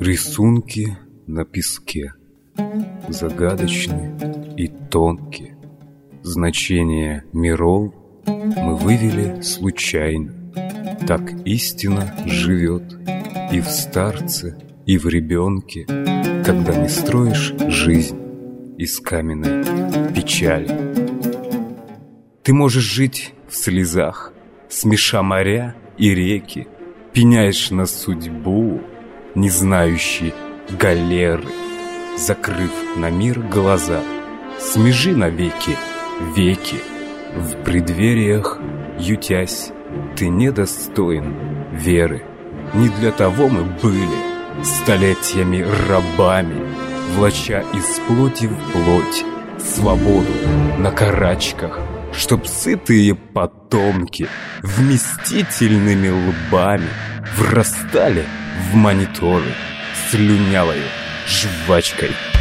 Рисунки на песке, загадочны и тонкие. Значение миров мы вывели случайно. Так истина живет и в старце, и в ребенке, когда не строишь жизнь из каменной печали. Ты можешь жить в слезах, смеша моря и реки, пеняешь на судьбу, не знающий галеры, закрыв на мир глаза, смежи навеки веки, в преддвериях ютясь, ты недостоин веры. Не для того мы были столетиями рабами, влача из плоти в плоть свободу на карачках, чтоб сытые потомки вместительными лбами врастали в мониторы слюнявой жвачкой.